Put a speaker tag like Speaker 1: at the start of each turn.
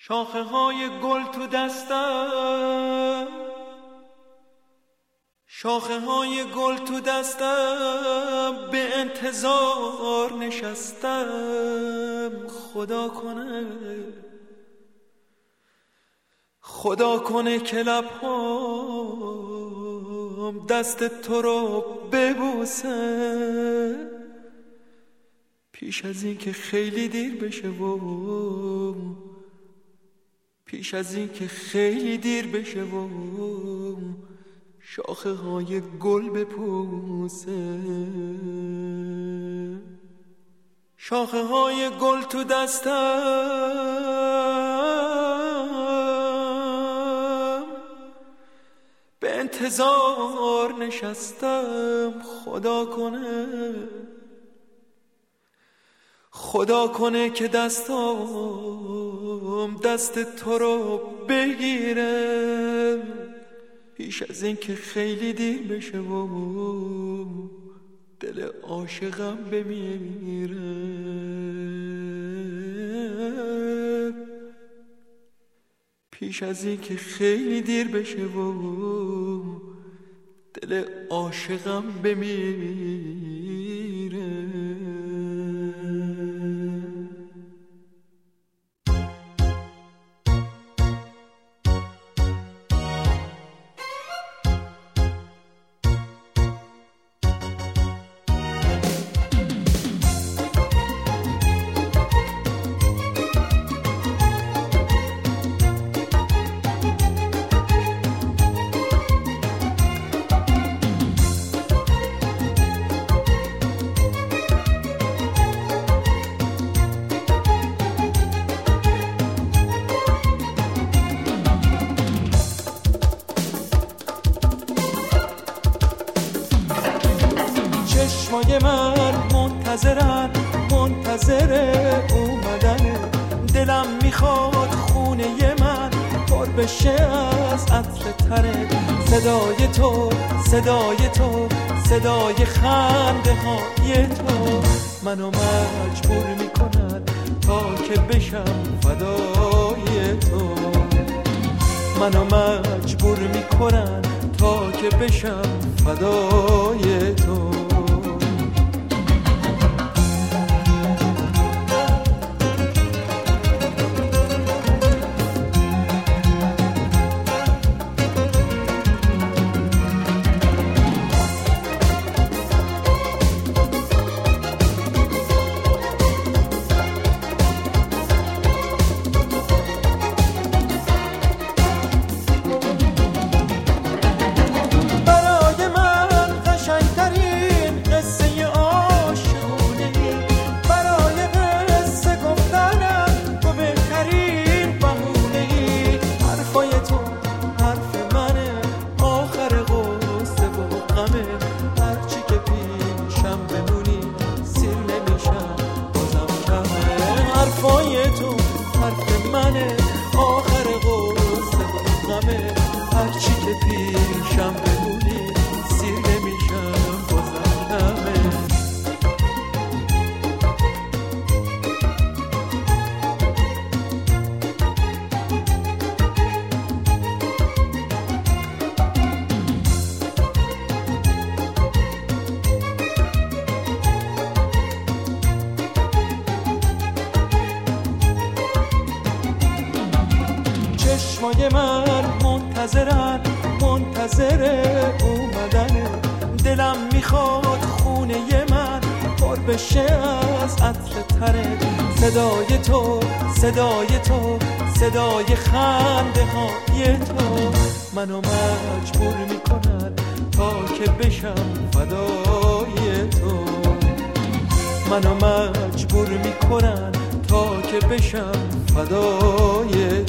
Speaker 1: شاخه های گل تو دستم، شاخه های گل تو دستم، به انتظار نشستم. خدا کنه که لبهام دست تو رو ببوسه، پیش از این که خیلی دیر بشه و پیش از این که خیلی دیر بشه و شاخه های گل بپوسه. شاخه های گل تو دستم، به انتظار نشستم. خدا کنه که دستام دست تو رو بگیره، پیش از این که خیلی دیر بشه و دل عاشقم بمیره. پیش از این که خیلی دیر بشه و دل عاشقم بمیره. چشمای من منتظر اومدنه، دلم میخواد خونه من پر بشه از عطر تره. صدای خنده های تو منو مجبور میکنن تا که بشم فدای تو. منو مجبور میکنن تا که بشم فدای تو. چشمای من منتظر اومدنه، دلم میخواد خونه من پر بشه از عطر تره. صدای خنده های تو منو مجبور میکنن تا که بشم فدای تو. منو مجبور میکنن تا که بشم فدای